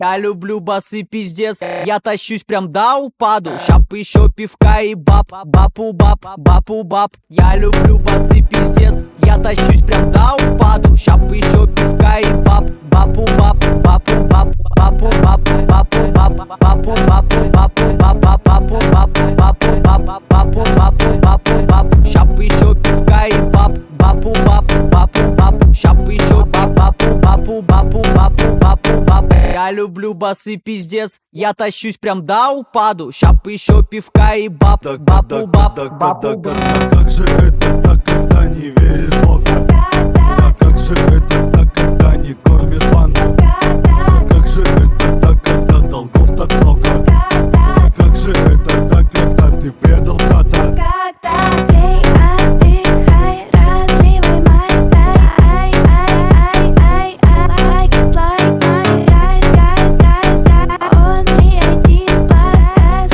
Я люблю басы, пиздец. Я тащусь прям до упаду. Щап еще пивка и баб, бапу баб, бапу баб. Я люблю басы, пиздец. Я тащусь прям до упаду. Щап еще пивка и баб, бапу баб, бапу баб, бапу баб, бапу баб, бапу бапу бапу баб, бапу бапу бапу баб, бапу бапу бапу баб. Щап еще пивка и баб, бапу баб, бапу баб. Щап еще баб, бапу бапу бапу бапу бапу баб. Я люблю басы, пиздец. Я тащусь прям до упаду. Щап еще пивка и баб, бапу баб, бапу баб. Как же это так, когда не веришь в Бога? Да как же это так, когда не кормишь банду? Да как же это так, когда долгов так много? Да как же это так, когда ты предал брата? Когда пей, отдыхай, разливай май тай. Ай, ай, ай, ай, I get like my guys. Only 18 plus.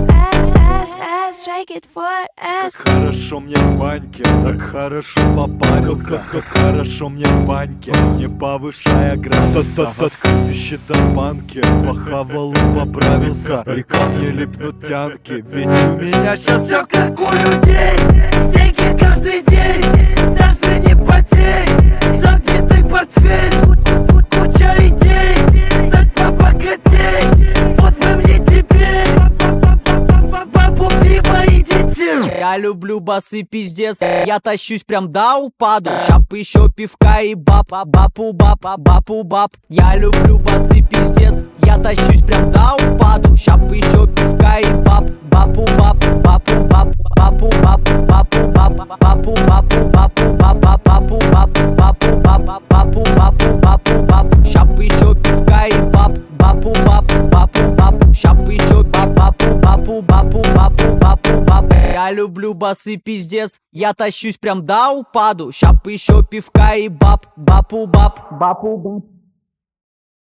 S, shake it for S. Как хорошо мне в баньке, так хорошо попарился. Как хорошо мне в баньке, не повышая градуса. Открытый счета в банке, похавал и поправился. И ко мне липнут тянки, ведь у меня сейчас Все как у людей, деньги каждый день, даже не потень. Забитый портфель, куча идей, стать побогатей. Вот бы мне теперь бабу, пиво и детей. Я люблю басы, пиздец. Я тащусь прям до упаду. Щап еще пивка и баб, бапу баб, бапу баб. Я люблю басы, пиздец. Я тащусь прям до упаду. Щап еще пивка и баб, бапу баб, бапу баб, бапу баб, бапу баб, бапу бапу бапу баб, бапу баб, бапу баб, бапу бапу бапу баб. Щап еще пивка и баб, бапу баб, бапу баб. Щап еще баб, бапу бапу бапу бапу бапу баб. Я люблю басы, пиздец. Я тащусь прям до упаду. Щап еще пивка и баб, бапу баб, бапу баб.